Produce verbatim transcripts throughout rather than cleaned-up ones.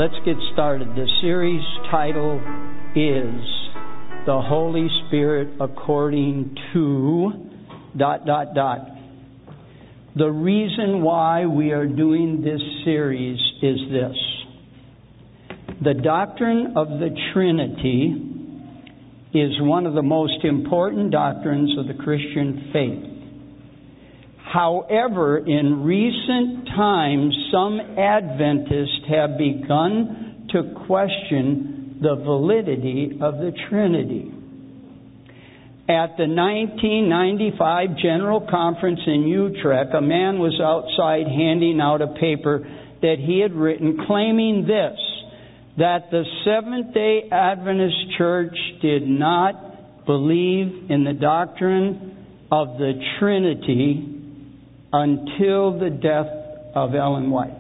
let's get started. The series title is The Holy Spirit According to... dot, dot, dot. The reason why we are doing this series is this. The doctrine of the Trinity is one of the most important doctrines of the Christian faith. However, in recent times, some Adventists have begun to question the validity of the Trinity. At the nineteen ninety-five General Conference in Utrecht, a man was outside handing out a paper that he had written claiming this, that the Seventh-day Adventist Church did not believe in the doctrine of the Trinity until the death of Ellen White.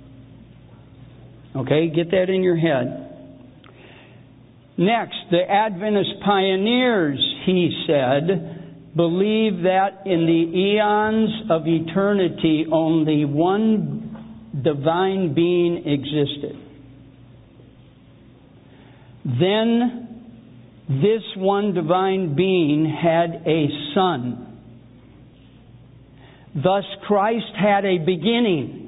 Okay, get that in your head. Next, the Adventist pioneers, he said, believe that in the eons of eternity only one divine being existed. Then this one divine being had a son. Thus Christ had a beginning.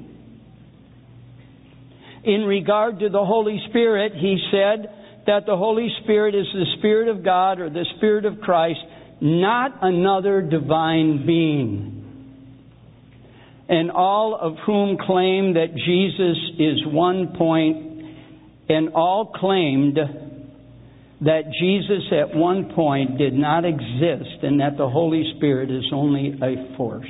In regard to the Holy Spirit, he said that the Holy Spirit is the Spirit of God or the Spirit of Christ, not another divine being. And all of whom claim that Jesus is one point, and all claimed that Jesus at one point did not exist and that the Holy Spirit is only a force.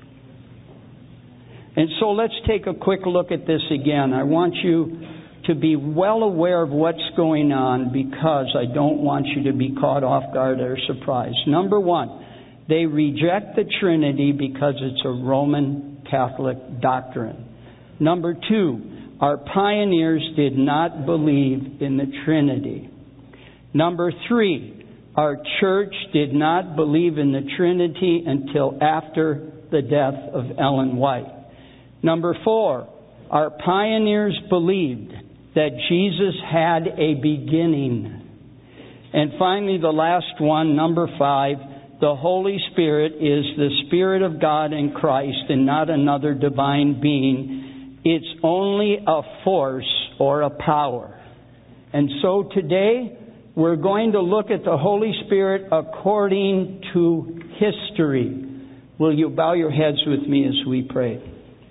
And so let's take a quick look at this again. I want you to be well aware of what's going on because I don't want you to be caught off guard or surprised. Number one, they reject the Trinity because it's a Roman Catholic doctrine. Number two, our pioneers did not believe in the Trinity. Number three, our church did not believe in the Trinity until after the death of Ellen White. Number four, our pioneers believed that Jesus had a beginning. And finally, the last one, number five, the Holy Spirit is the Spirit of God in Christ and not another divine being. It's only a force or a power. And so today, we're going to look at the Holy Spirit according to history. Will you bow your heads with me as we pray?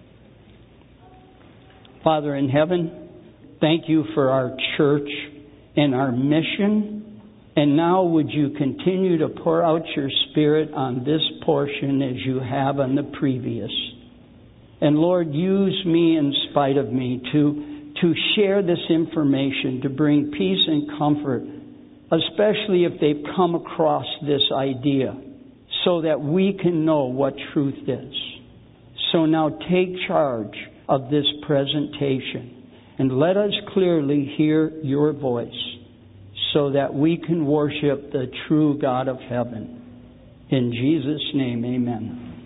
Father in heaven, thank you for our church and our mission. And now would you continue to pour out your Spirit on this portion as you have on the previous. And Lord, use me in spite of me to, to share this information, to bring peace and comfort, especially if they've come across this idea, so that we can know what truth is. So now take charge of this presentation and let us clearly hear your voice so that we can worship the true God of heaven. In Jesus' name, amen.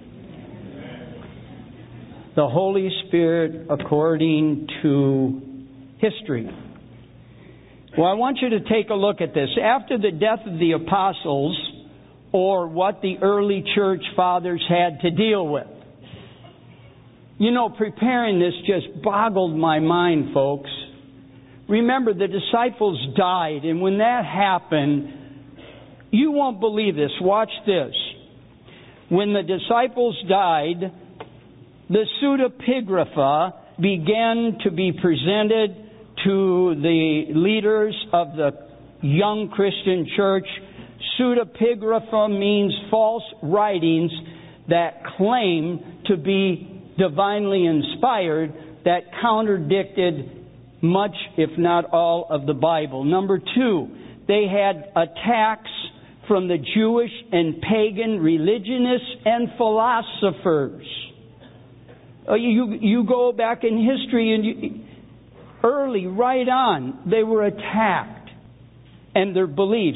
The Holy Spirit according to history. Well, I want you to take a look at this. After the death of the apostles, or what the early church fathers had to deal with. You know, preparing this just boggled my mind, folks. Remember, the disciples died, and when that happened, you won't believe this. Watch this. When the disciples died, the pseudepigrapha began to be presented to the leaders of the young Christian church. Pseudepigrapha means false writings that claim to be divinely inspired, that contradicted much, if not all, of the Bible. Number two, they had attacks from the Jewish and pagan religionists and philosophers. Uh, you, you go back in history and you, early, right on, they were attacked and their beliefs.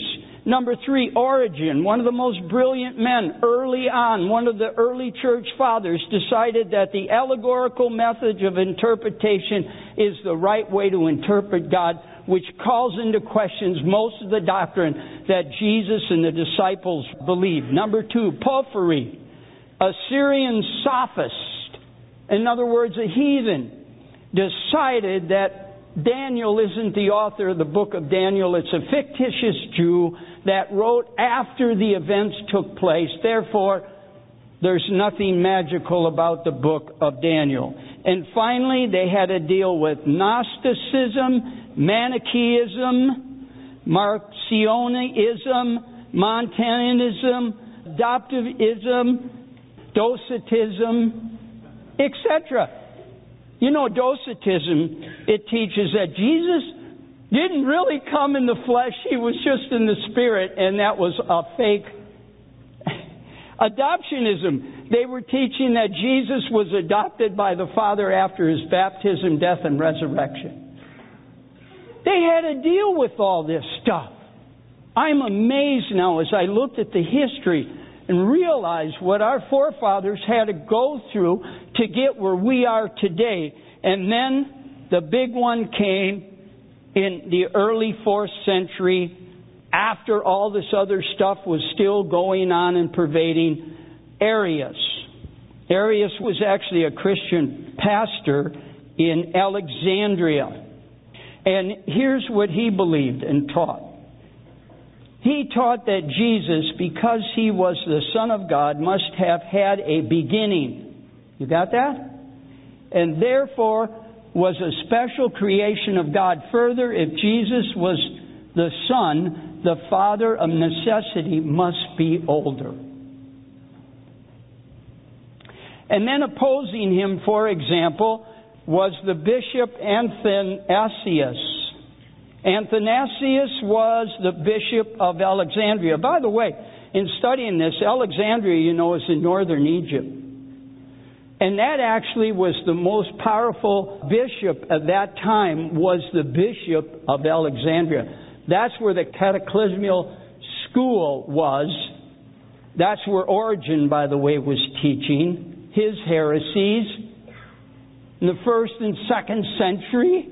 Number three, Origen, one of the most brilliant men early on, one of the early church fathers, decided that the allegorical method of interpretation is the right way to interpret God, which calls into questions most of the doctrine that Jesus and the disciples believed. Number two, Porphyry, a Syrian sophist, in other words, a heathen, decided that Daniel isn't the author of the book of Daniel. It's a fictitious Jew that wrote after the events took place. Therefore, there's nothing magical about the book of Daniel. And finally, they had to deal with Gnosticism, Manichaeism, Marcionism, Montanism, Adoptivism, Docetism, et cetera. You know, Docetism, it teaches that Jesus didn't really come in the flesh. He was just in the spirit, and that was a fake. Adoptionism, they were teaching that Jesus was adopted by the Father after His baptism, death, and resurrection. They had to deal with all this stuff. I'm amazed now as I looked at the history and realized what our forefathers had to go through to get where we are today. And then the big one came in the early fourth century, after all this other stuff was still going on and pervading. Arius. Arius was actually a Christian pastor in Alexandria. And here's what he believed and taught. He taught that Jesus, because He was the Son of God, must have had a beginning. You got that? And therefore was a special creation of God. Further, if Jesus was the Son, the Father of necessity must be older. And then opposing him, for example, was the Bishop Athanasius. Athanasius was the Bishop of Alexandria. By the way, in studying this, Alexandria, you know, is in northern Egypt. And that actually was the most powerful bishop at that time, was the Bishop of Alexandria. That's where the cataclysmal school was. That's where Origen, by the way, was teaching his heresies in the first and second century.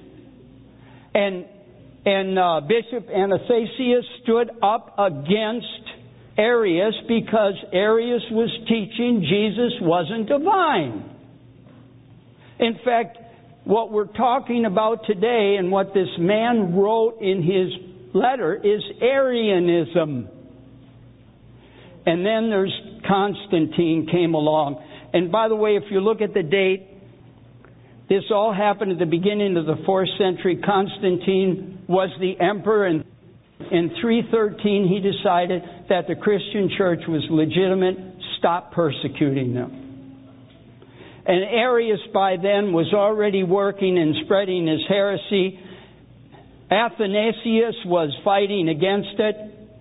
And and uh, Bishop Athanasius stood up against Arius because Arius was teaching Jesus wasn't divine. In fact, what we're talking about today and what this man wrote in his letter is Arianism. And then there's Constantine came along. And by the way, if you look at the date, this all happened at the beginning of the fourth century. Constantine was the emperor, and in three thirteen he decided that the Christian church was legitimate, stop persecuting them. And Arius by then was already working and spreading his heresy. Athanasius was fighting against it.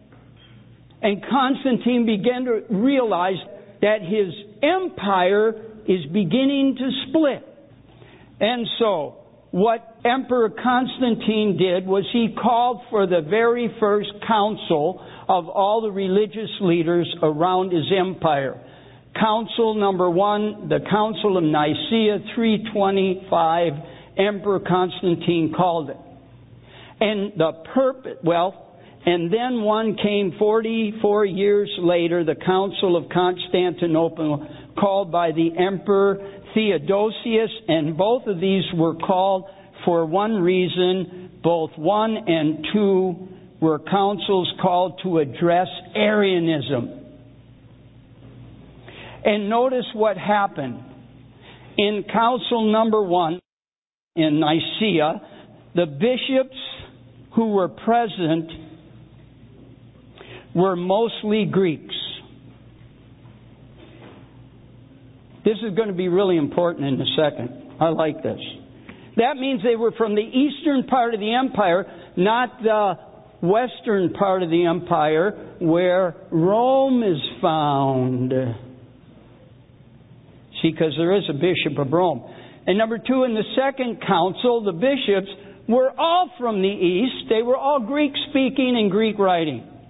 And Constantine began to realize that his empire is beginning to split. And so, what Emperor Constantine did was he called for the very first council of all the religious leaders around his empire. Council number one, the Council of Nicaea, three twenty-five, Emperor Constantine called it. And the purpose, well, and then one came forty-four years later, the Council of Constantinople, called by the Emperor Theodosius, and both of these were called for one reason. Both one and two were councils called to address Arianism. And notice what happened. In council number one in Nicaea, the bishops who were present were mostly Greeks. This is going to be really important in a second. I like this. That means they were from the eastern part of the empire, not the western part of the empire where Rome is found. See, because there is a bishop of Rome. And number two, in the second council, the bishops were all from the east. They were all Greek speaking and Greek writing.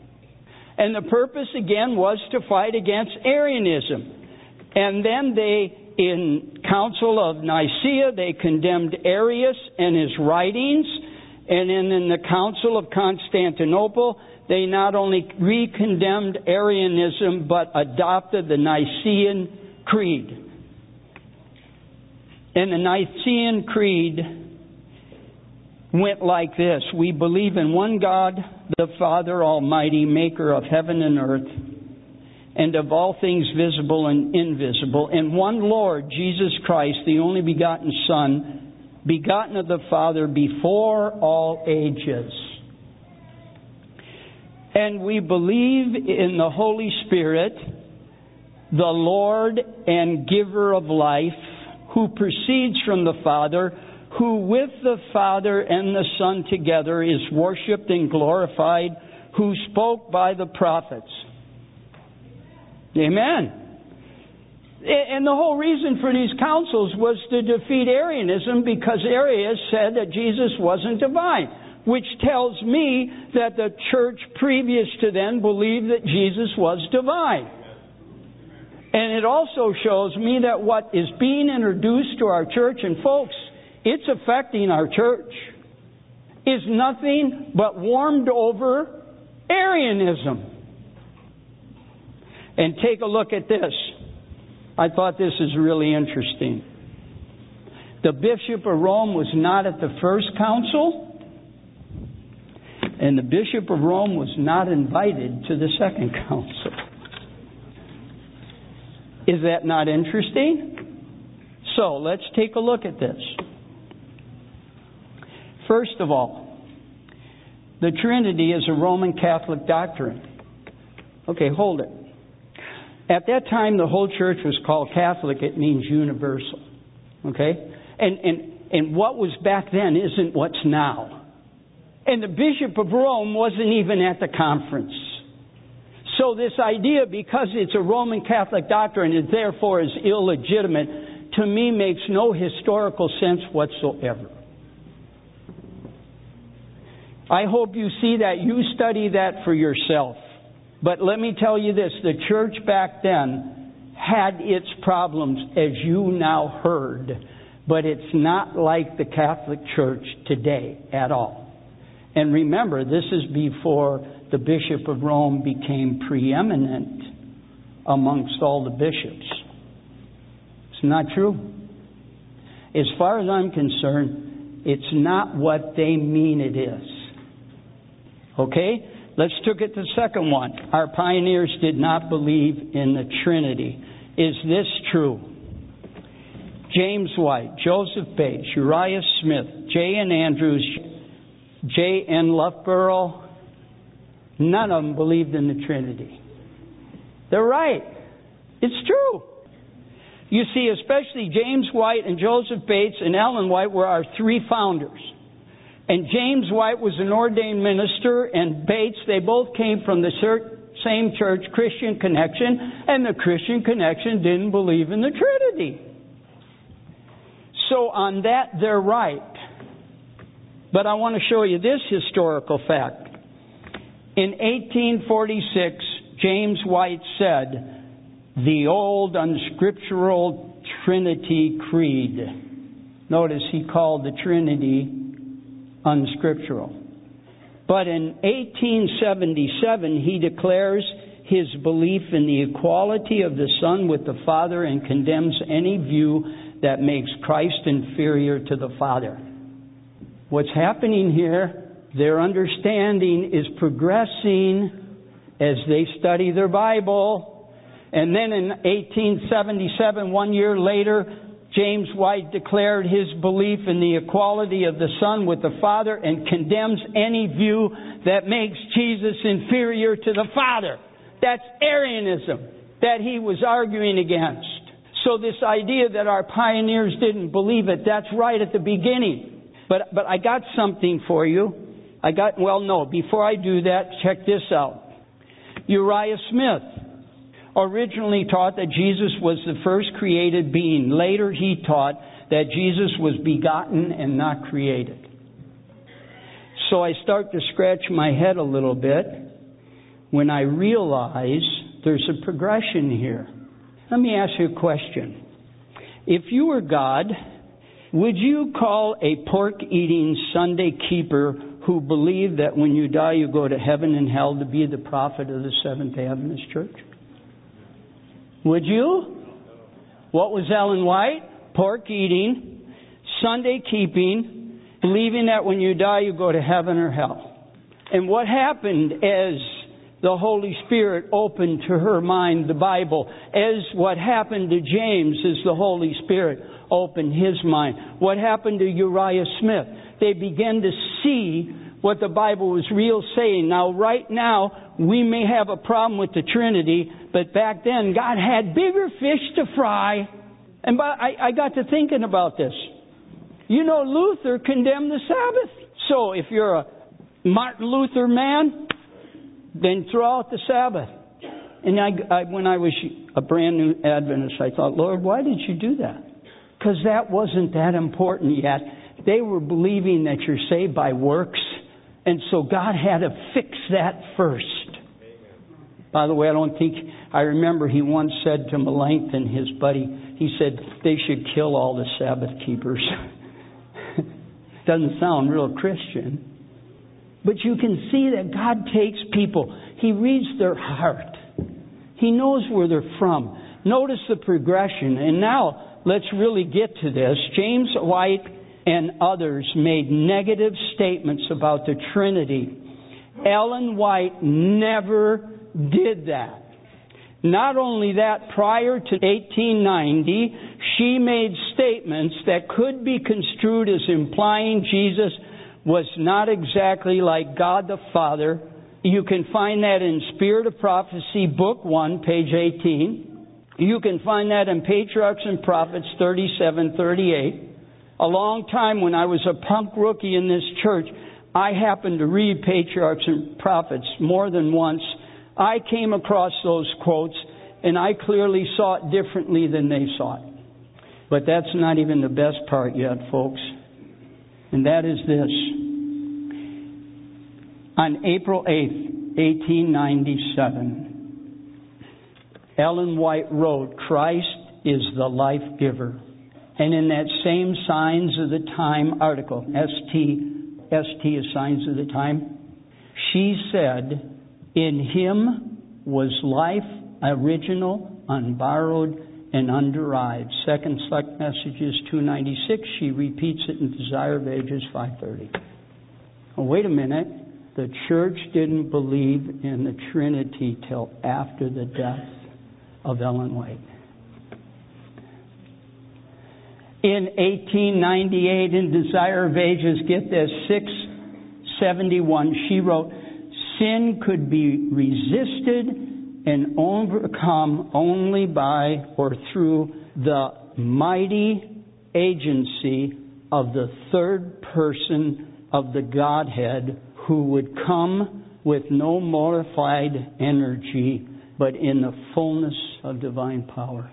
And the purpose, again, was to fight against Arianism. And then they, in Council of Nicaea, they condemned Arius and his writings. And then in the Council of Constantinople, they not only re-condemned Arianism, but adopted the Nicene Creed. And the Nicene Creed went like this: we believe in one God, the Father Almighty, maker of heaven and earth, and of all things visible and invisible, and one Lord, Jesus Christ, the only begotten Son, begotten of the Father before all ages. And we believe in the Holy Spirit, the Lord and giver of life, who proceeds from the Father, who with the Father and the Son together is worshipped and glorified, who spoke by the prophets. Amen. And the whole reason for these councils was to defeat Arianism, because Arius said that Jesus wasn't divine, which tells me that the church previous to then believed that Jesus was divine. And it also shows me that what is being introduced to our church, and folks, it's affecting our church, is nothing but warmed over Arianism. And take a look at this. I thought this is really interesting. The Bishop of Rome was not at the first council, and the Bishop of Rome was not invited to the second council. Is that not interesting? So, let's take a look at this. First of all, the Trinity is a Roman Catholic doctrine. Okay, hold it. At that time, the whole church was called Catholic. It means universal. Okay? And, and, and what was back then isn't what's now. And the Bishop of Rome wasn't even at the conference. So this idea, because it's a Roman Catholic doctrine, it therefore is illegitimate, to me makes no historical sense whatsoever. I hope you see that. You study that for yourself. But let me tell you this, the church back then had its problems, as you now heard, but it's not like the Catholic Church today at all. And remember, this is before the Bishop of Rome became preeminent amongst all the bishops. It's not true. As far as I'm concerned, it's not what they mean it is. Okay? Let's look at the second one. Our pioneers did not believe in the Trinity. Is this true? James White, Joseph Bates, Uriah Smith, J N Andrews, J N Loughborough, none of them believed in the Trinity. They're right. It's true. You see, especially James White and Joseph Bates and Ellen White were our three founders. And James White was an ordained minister, and Bates, they both came from the same church, Christian Connection, and the Christian Connection didn't believe in the Trinity. So on that, they're right. But I want to show you this historical fact. In eighteen forty-six, James White said, the old unscriptural Trinity Creed. Notice he called the Trinity unscriptural. But in eighteen seventy-seven, he declares his belief in the equality of the Son with the Father and condemns any view that makes Christ inferior to the Father. What's happening here, their understanding is progressing as they study their Bible. And then in eighteen seventy-seven, one year later, James White declared his belief in the equality of the Son with the Father and condemns any view that makes Jesus inferior to the Father. That's Arianism that he was arguing against. So this idea that our pioneers didn't believe it, that's right at the beginning. But but I got something for you. I got, well, no, before I do that, check this out. Uriah Smith originally taught that Jesus was the first created being. Later he taught that Jesus was begotten and not created. So I start to scratch my head a little bit. when I realize there's a progression here. Let me ask you a question. If you were God, would you call a pork-eating Sunday keeper who believed that when you die you go to heaven and hell to be the prophet of the Seventh-day Adventist Church? Would you? What was Ellen White? Pork-eating, Sunday-keeping, believing that when you die you go to heaven or hell. And what happened as the Holy Spirit opened to her mind the Bible, as what happened to James as the Holy Spirit opened his mind? What happened to Uriah Smith? They began to see what the Bible was real saying. Now, right now, we may have a problem with the Trinity, but back then, God had bigger fish to fry. And by, I, I got to thinking about this. You know, Luther condemned the Sabbath. So if you're a Martin Luther man, then throw out the Sabbath. And I, I, when I was a brand new Adventist, I thought, Lord, why did you do that? Because that wasn't that important yet. They were believing that you're saved by works. And so God had to fix that first. By the way, I don't think, I remember he once said to Melanchthon, his buddy, he said, they should kill all the Sabbath keepers. Doesn't sound real Christian. But you can see that God takes people. He reads their heart. He knows where they're from. Notice the progression. And now, let's really get to this. James White and others made negative statements about the Trinity. Ellen White never did that. Not only that, prior to eighteen ninety, she made statements that could be construed as implying Jesus was not exactly like God the Father. You can find that in Spirit of Prophecy, Book one, page eighteen. You can find that in Patriarchs and Prophets thirty-seven thirty-eight. A long time when I was a punk rookie in this church, I happened to read Patriarchs and Prophets more than once. I came across those quotes, and I clearly saw it differently than they saw it. But that's not even the best part yet, folks. And that is this. On April eighth, eighteen ninety-seven, Ellen White wrote, Christ is the life giver. And in that same Signs of the Time article, S T, S T is Signs of the Time, she said, in him was life, original, unborrowed, and underived. Second Select Messages two ninety-six, she repeats it in Desire of Ages five thirty. Oh, wait a minute. The church didn't believe in the Trinity till after the death of Ellen White. In eighteen ninety-eight, in Desire of Ages, get this, six seventy-one, she wrote, sin could be resisted and overcome only by or through the mighty agency of the third person of the Godhead, who would come with no modified energy, but in the fullness of divine power.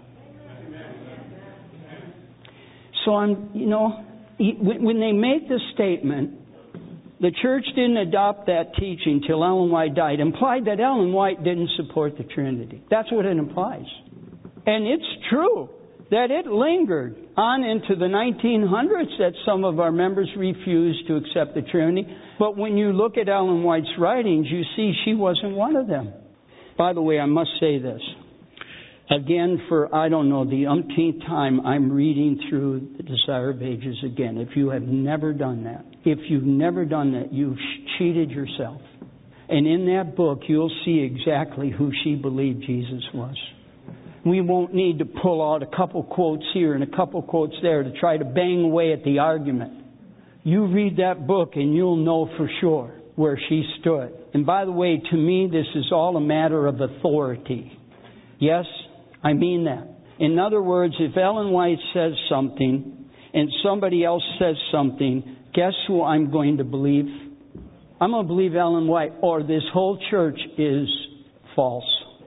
So I'm, you know, when they make the statement, the church didn't adopt that teaching till Ellen White died, implied that Ellen White didn't support the Trinity. That's what it implies. And it's true that it lingered on into the nineteen hundreds that some of our members refused to accept the Trinity. But when you look at Ellen White's writings, you see she wasn't one of them. By the way, I must say this. Again, for, I don't know, the umpteenth time, I'm reading through the Desire of Ages again. If you have never done that, if you've never done that, you've cheated yourself. And in that book, you'll see exactly who she believed Jesus was. We won't need to pull out a couple quotes here and a couple quotes there to try to bang away at the argument. You read that book and you'll know for sure where she stood. And by the way, to me, this is all a matter of authority. Yes, I mean that. In other words, if Ellen White says something and somebody else says something, guess who I'm going to believe? I'm going to believe Ellen White, or this whole church is false.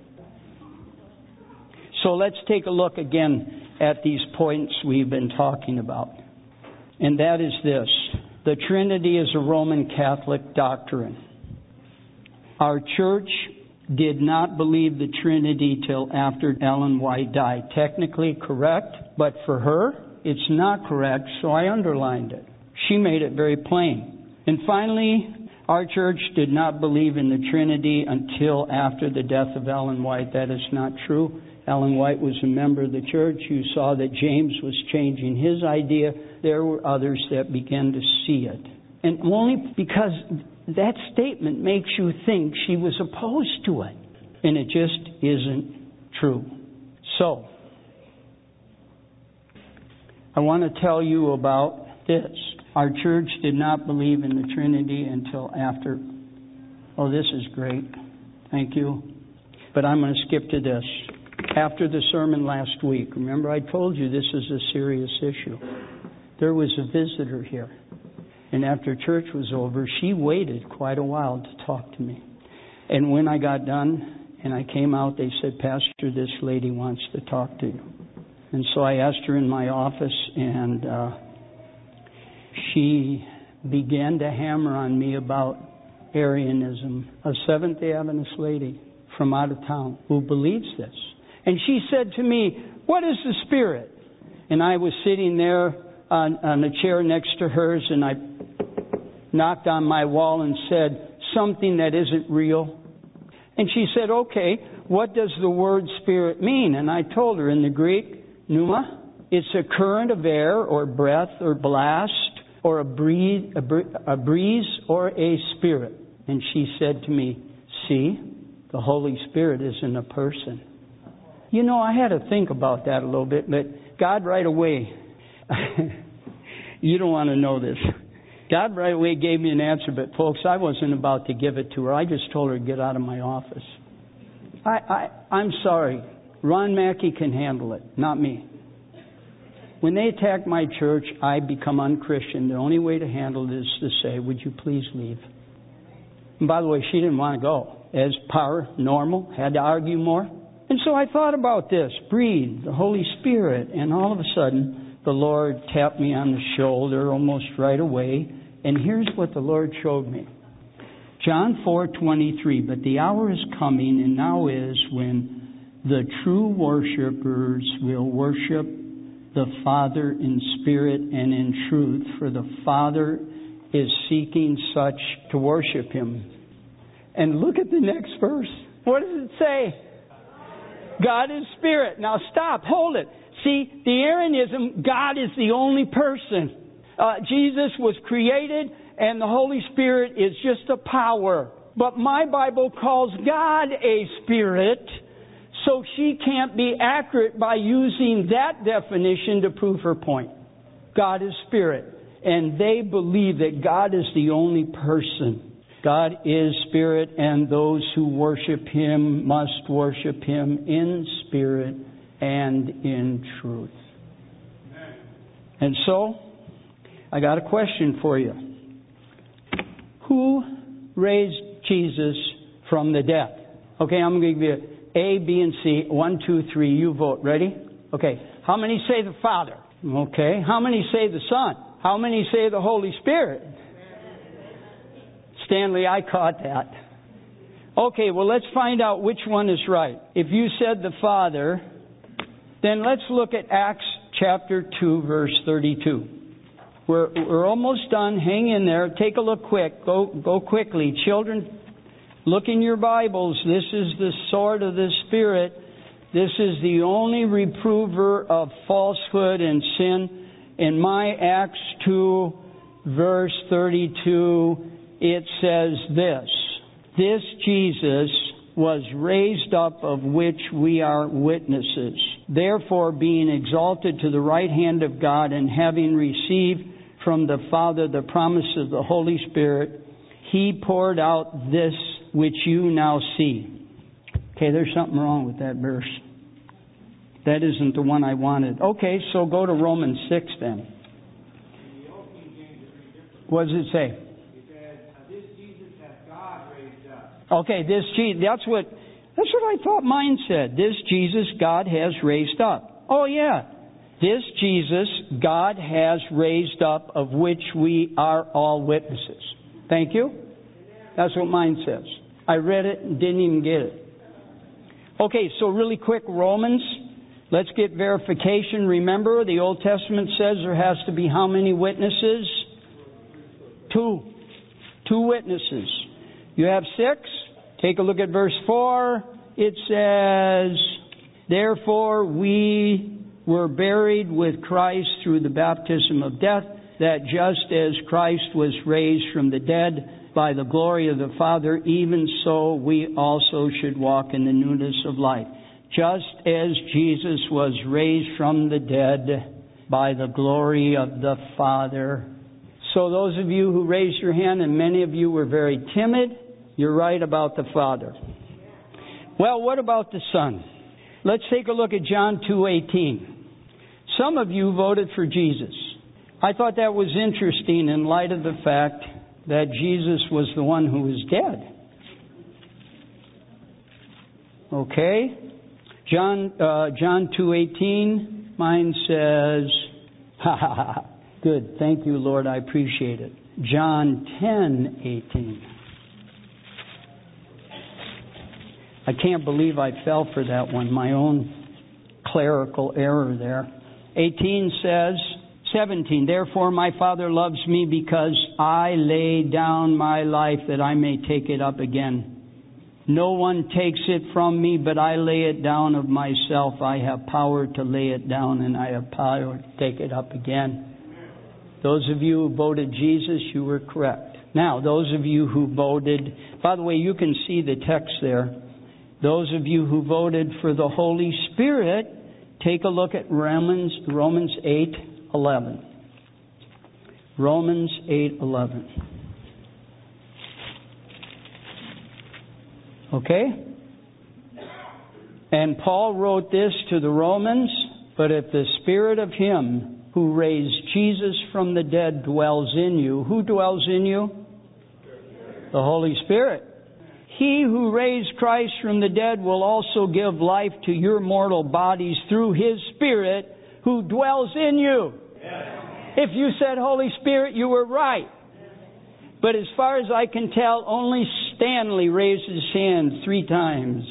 So let's take a look again at these points we've been talking about. And that is this. The Trinity is a Roman Catholic doctrine. Our church did not believe the Trinity till after Ellen White died. Technically correct, but for her, it's not correct, so I underlined it. She made it very plain. And finally, our church did not believe in the Trinity until after the death of Ellen White. That is not true. Ellen White was a member of the church. You saw that James was changing his idea. There were others that began to see it. And only because that statement makes you think she was opposed to it. And it just isn't true. So, I want to tell you about this. Our church did not believe in the Trinity until after. Oh, this is great. Thank you. But I'm going to skip to this. After the sermon last week, remember I told you this is a serious issue. There was a visitor here. And after church was over, she waited quite a while to talk to me. And when I got done and I came out, they said, Pastor, this lady wants to talk to you. And so I asked her in my office, and uh, she began to hammer on me about Arianism, a Seventh-day Adventist lady from out of town who believes this. And she said to me, what is the Spirit? And I was sitting there on, on a chair next to hers, and I knocked on my wall and said, something that isn't real. And she said, okay, what does the word Spirit mean? And I told her in the Greek, pneuma, it's a current of air or breath or blast or a breeze, a, br- a breeze or a spirit. And she said to me, see, the Holy Spirit isn't a person. You know, I had to think about that a little bit, but God right away, you don't want to know this. God right away gave me an answer, but folks, I wasn't about to give it to her. I just told her to get out of my office. I, I, I'm sorry. Ron Mackey can handle it, not me. When they attack my church, I become unchristian. The only way to handle it is to say, would you please leave? And by the way, she didn't want to go. As power, normal, had to argue more. And so I thought about this. Breathe, the Holy Spirit. And all of a sudden, the Lord tapped me on the shoulder almost right away. And here's what the Lord showed me. John four twenty-three, but the hour is coming, and now is, when the true worshipers will worship the Father in spirit and in truth, for the Father is seeking such to worship Him. And look at the next verse. What does it say? God is spirit. Now stop, hold it. See, the Arianism, God is the only person. Uh, Jesus was created, and the Holy Spirit is just a power. But my Bible calls God a spirit, so she can't be accurate by using that definition to prove her point. God is spirit. And they believe that God is the only person. God is spirit, and those who worship Him must worship Him in spirit and in truth. And so, I got a question for you. Who raised Jesus from the dead? Okay, I'm going to give you A, B, and C. One, two, three. You vote. Ready? Okay. How many say the Father? Okay. How many say the Son? How many say the Holy Spirit? Stanley, I caught that. Okay, well, let's find out which one is right. If you said the Father, then let's look at Acts chapter two, verse thirty-two. We're, we're almost done. Hang in there. Take a look quick. Go, go quickly. Children, look in your Bibles. This is the sword of the Spirit. This is the only reprover of falsehood and sin. In my Acts two, verse thirty-two, it says this: this Jesus was raised up, of which we are witnesses. Therefore, being exalted to the right hand of God, and having received from the Father the promise of the Holy Spirit, He poured out this which you now see. Okay, there's something wrong with that verse. That isn't the one I wanted. Okay, so go to Romans six then. What does it say? It says, this Jesus has God raised up. Okay, this Jesus, that's what, that's what I thought mine said. This Jesus God has raised up. Oh yeah. This Jesus God has raised up, of which we are all witnesses. Thank you. That's what mine says. I read it and didn't even get it. Okay, so really quick, Romans. Let's get verification. Remember, the Old Testament says there has to be how many witnesses? Two. Two witnesses. You have six. Take a look at verse four. It says, therefore we were buried with Christ through the baptism of death, that just as Christ was raised from the dead by the glory of the Father, even so we also should walk in the newness of life. Just as Jesus was raised from the dead by the glory of the Father. So those of you who raised your hand, and many of you were very timid, you're right about the Father. Well, what about the Son? Let's take a look at John two eighteen. Some of you voted for Jesus. I thought that was interesting in light of the fact that Jesus was the one who was dead. Okay? John uh, John two eighteen, mine says, ha ha ha, good, thank you, Lord, I appreciate it. John ten eighteen. I can't believe I fell for that one, my own clerical error there. eighteen says, seventeen, therefore my Father loves me because I lay down my life that I may take it up again. No one takes it from me, but I lay it down of myself. I have power to lay it down, and I have power to take it up again. Those of you who voted Jesus, you were correct. Now, those of you who voted, by the way, you can see the text there. Those of you who voted for the Holy Spirit, take a look at Romans Romans eight eleven. Romans eight eleven. Okay? And Paul wrote this to the Romans, but if the Spirit of Him who raised Jesus from the dead dwells in you, who dwells in you? The Holy Spirit. He who raised Christ from the dead will also give life to your mortal bodies through His Spirit who dwells in you. If you said Holy Spirit, you were right. But as far as I can tell, only Stanley raised his hand three times.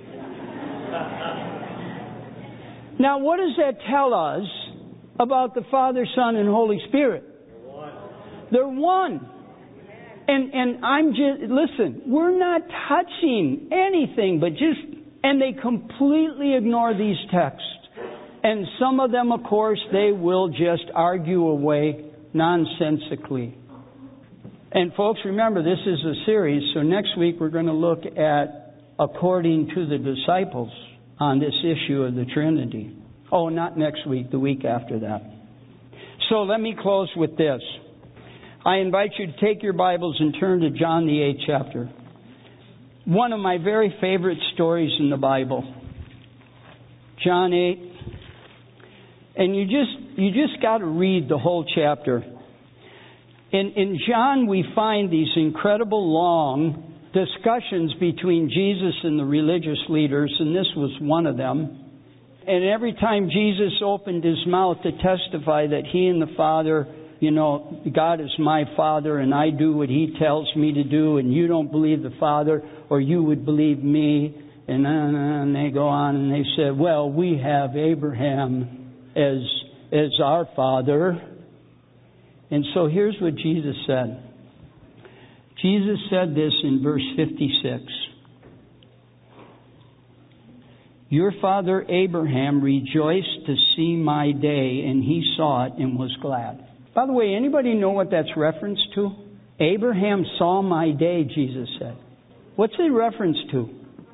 Now, what does that tell us about the Father, Son, and Holy Spirit? They're one. And and I'm just, listen, we're not touching anything but just, and they completely ignore these texts. And some of them, of course, they will just argue away nonsensically. And folks, remember, this is a series, so next week we're going to look at according to the disciples on this issue of the Trinity. Oh, not next week, the week after that. So let me close with this. I invite you to take your Bibles and turn to John the eighth chapter. One of my very favorite stories in the Bible. John eight. And you just you just got to read the whole chapter. In, in John, we find these incredible long discussions between Jesus and the religious leaders, and this was one of them. And every time Jesus opened His mouth to testify that He and the Father, you know, God is my Father and I do what He tells me to do, and you don't believe the Father or you would believe me. And, and they go on and they said, well, we have Abraham as as our father. And so here's what Jesus said. Jesus said this in verse fifty-six. Your father Abraham rejoiced to see my day, and he saw it and was glad. By the way, anybody know what that's reference to? Abraham saw my day, Jesus said. What's it reference to?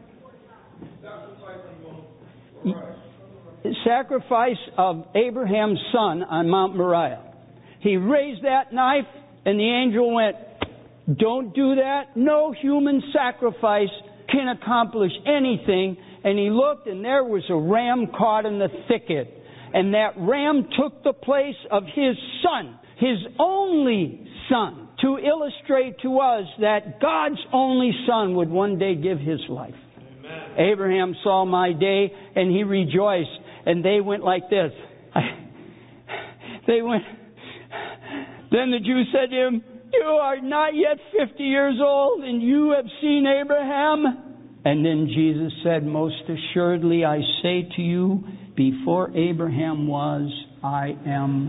The sacrifice of Abraham's son on Mount Moriah. He raised that knife, and the angel went, don't do that. No human sacrifice can accomplish anything. And he looked, and there was a ram caught in the thicket. And that ram took the place of his son, his only son, to illustrate to us that God's only son would one day give his life. Amen. Abraham saw my day, and he rejoiced. And they went like this. They went... Then the Jews said to him, You are not yet fifty years old, and you have seen Abraham? And then Jesus said, most assuredly I say to you, before Abraham was, I am.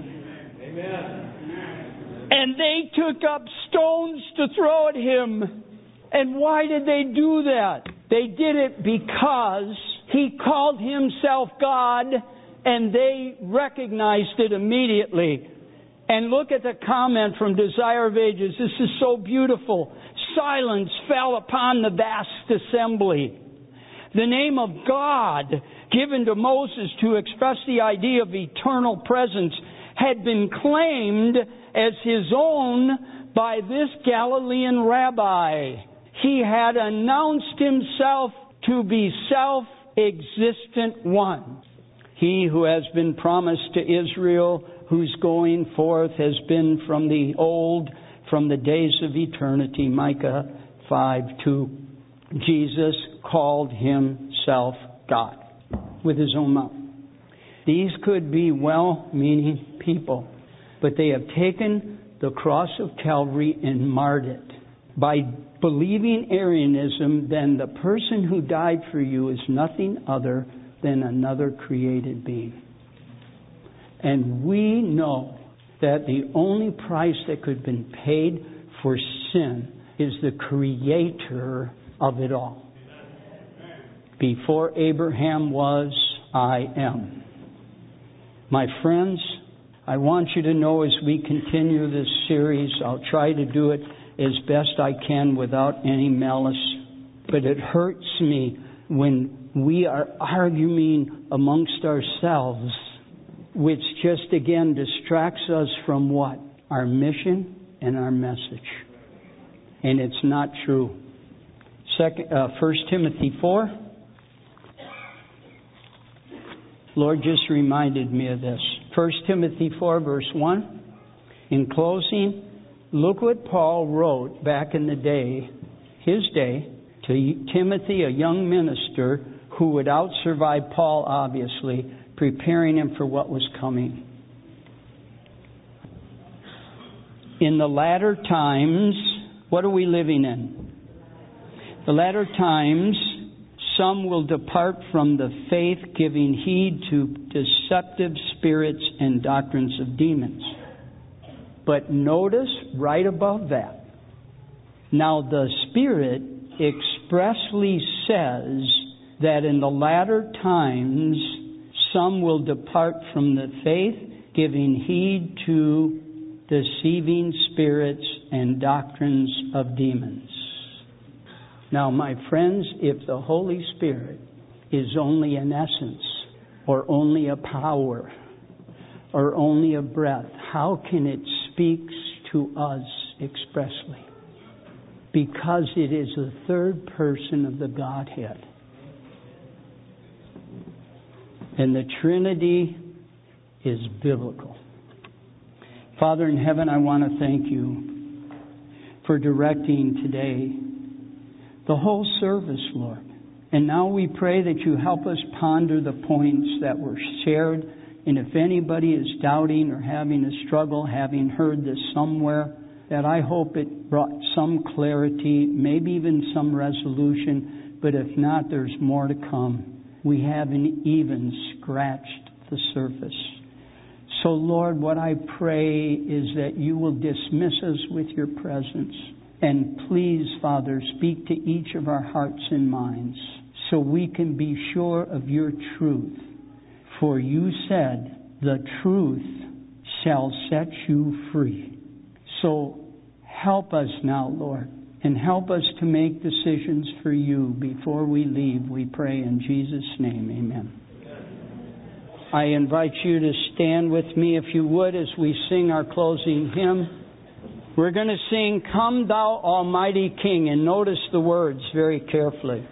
Amen. And they took up stones to throw at him. And why did they do that? They did it because he called himself God, and they recognized it immediately. And look at the comment from Desire of Ages. This is so beautiful. Silence fell upon the vast assembly. The name of God, given to Moses to express the idea of eternal presence, had been claimed as his own by this Galilean rabbi. He had announced himself to be self-existent one. He who has been promised to Israel, whose going forth has been from the old, from the days of eternity. Micah five two. Jesus called himself God with his own mouth. These could be well-meaning people, but they have taken the cross of Calvary and marred it. By believing Arianism, then the person who died for you is nothing other than another created being. And we know that the only price that could have been paid for sin is the creator of it all. Before Abraham was, I am. My friends, I want you to know as we continue this series, I'll try to do it as best I can without any malice. But it hurts me when we are arguing amongst ourselves, which just again distracts us from what? Our mission and our message. And it's not true. Second, uh, First Timothy four. Lord just reminded me of this. First Timothy four verse one. In closing, look what Paul wrote back in the day, his day, to Timothy, a young minister who would out-survive Paul, obviously, preparing him for what was coming. In the latter times, what are we living in? The latter times, some will depart from the faith, giving heed to deceptive spirits and doctrines of demons. But notice right above that, now the Spirit expressly says that in the latter times, some will depart from the faith, giving heed to deceiving spirits and doctrines of demons. Now, my friends, if the Holy Spirit is only an essence, or only a power, or only a breath, how can it speak to us expressly? Because it is the third person of the Godhead. And the Trinity is biblical. Father in heaven, I want to thank you for directing today the whole service, Lord. And now we pray that you help us ponder the points that were shared. And if anybody is doubting or having a struggle, having heard this somewhere, that I hope it brought some clarity, maybe even some resolution. But if not, there's more to come. We haven't even scratched the surface. So, Lord, what I pray is that you will dismiss us with your presence. And please, Father, speak to each of our hearts and minds so we can be sure of your truth. For you said, the truth shall set you free. So help us now, Lord, and help us to make decisions for you before we leave, we pray in Jesus' name. Amen. I invite you to stand with me, if you would, as we sing our closing hymn. We're going to sing, Come Thou Almighty King, and notice the words very carefully.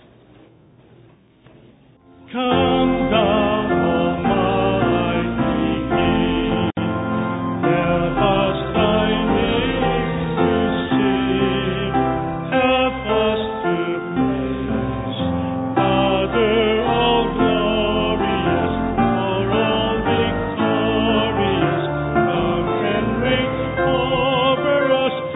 Come Thou Almighty King, help us Thy name to sing, help us to praise, Father all glorious, for all victorious, come and reign over us.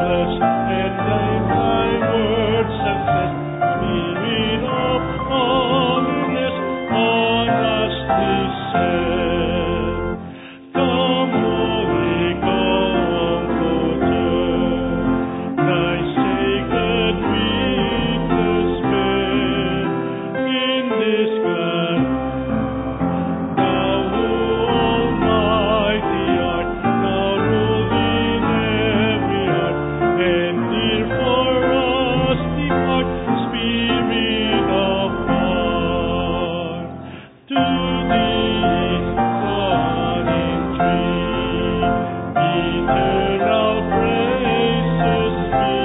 flesh, and in thy word success, Spirit of holiness, on us descend. Come, Holy Comforter, thy sacred witness bear in this glad Thou who Almighty art, thou rule in every heart, and dear for us depart, Spirit of God. To thee, God entreat, eternal praises be,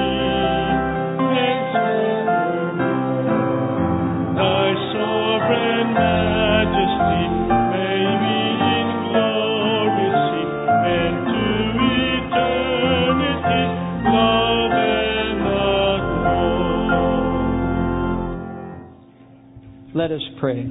henceforth thy sovereign majesty may we in glory see, and to eternity love and adore. Let us pray.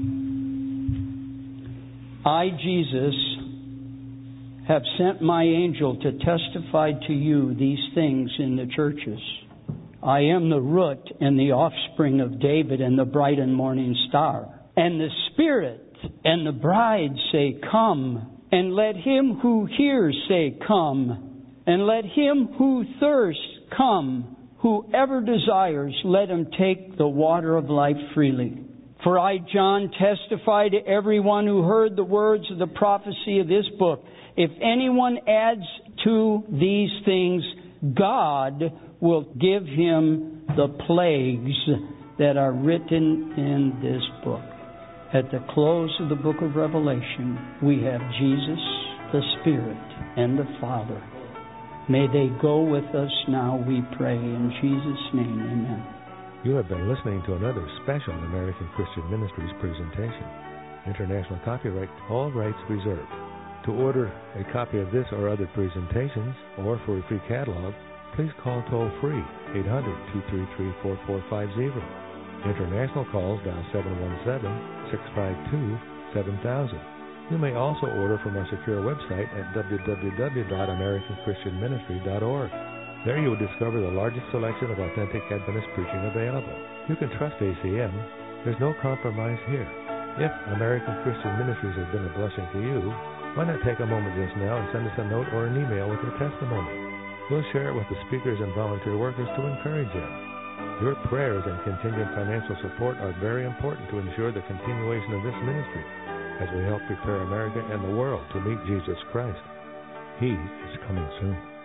I, Jesus, have sent my angel to testify to you these things in the churches. I am the root and the offspring of David and the bright and morning star. And the Spirit and the bride say, Come. And let him who hears say, Come. And let him who thirsts come. Whoever desires, let him take the water of life freely. For I, John, testify to everyone who heard the words of the prophecy of this book. If anyone adds to these things, God will give him the plagues that are written in this book. At the close of the book of Revelation, we have Jesus, the Spirit, and the Father. May they go with us now, we pray. In Jesus' name, amen. You have been listening to another special American Christian Ministries presentation. International copyright, all rights reserved. To order a copy of this or other presentations, or for a free catalog, please call toll-free eight hundred, two three three, four four five zero. International calls dial seven one seven, six five two, seven thousand. You may also order from our secure website at w w w dot american christian ministry dot org. There you will discover the largest selection of authentic Adventist preaching available. You can trust A C M. There's no compromise here. If American Christian Ministries has been a blessing to you, why not take a moment just now and send us a note or an email with your testimony? We'll share it with the speakers and volunteer workers to encourage them. Your prayers and continued financial support are very important to ensure the continuation of this ministry as we help prepare America and the world to meet Jesus Christ. He is coming soon.